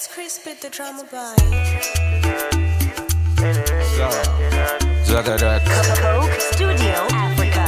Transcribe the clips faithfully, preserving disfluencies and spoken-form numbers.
It's Chris with the drama boy. So, Zagadat. Coke Studio Africa.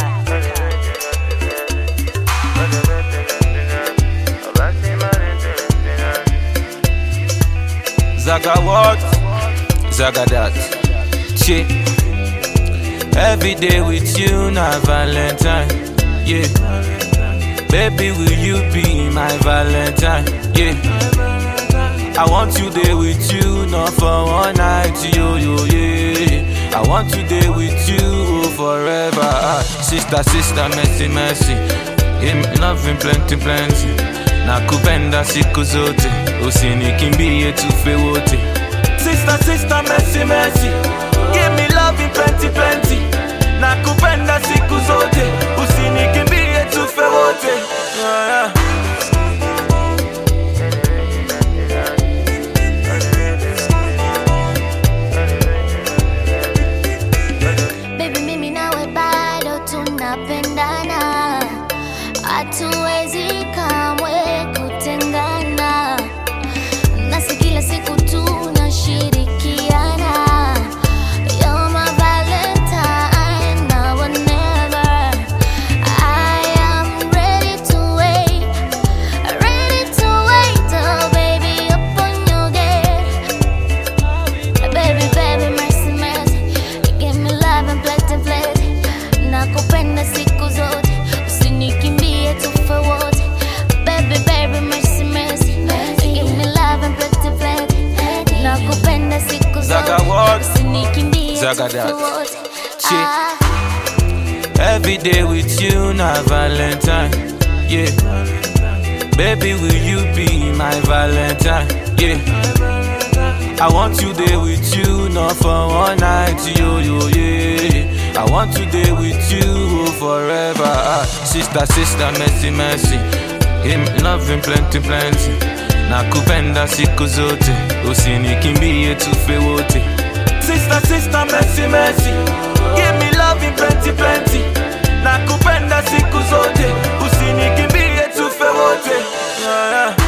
Zaga what? Zagadat. Che. Every day with you, na Valentine. Yeah. Baby, will you be my Valentine? Yeah. I want you there with you, not for one night, yo, yo, yeah. I want you there with you forever. Ah, sister, sister, mercy, mercy. Give me loving plenty, plenty. Nakupenda siku zote, usinikimbie tufe wote. Sister, sister, mercy, mercy. Give me loving plenty, plenty. Nakupenda siku zote, usinikimbie tufe wote. Yeah, yeah. Pendana, hatuwezi kamwe kutengana, nasi kila siku tunashirikiana. You're my Valentine, now or never. I am ready to wait, ready to wait, oh baby, upon your gate. Baby, baby, mercy, mercy, give me love and plenty, plenty. Nakupenda siku zote, usinikimbie tufe wote. Baby, baby, mercy, mercy, give me love and plenty, plenty. Nakupenda siku zote, usinikimbie tufe wote. Ah. Every day with you, na Valentine. Yeah. Baby, will you be my Valentine? Yeah. I want you there with you, not for one night, yo, yo, yeah. I want you there with you forever. Ah, sister, sister, mercy, mercy. Give me loving plenty, plenty. Nakupenda siku zote, usinikimbie tufe wote. Sister, sister, mercy, mercy. Give me loving plenty, plenty. Nakupenda siku zote, usinikimbie tufe wote. Yeah, yeah.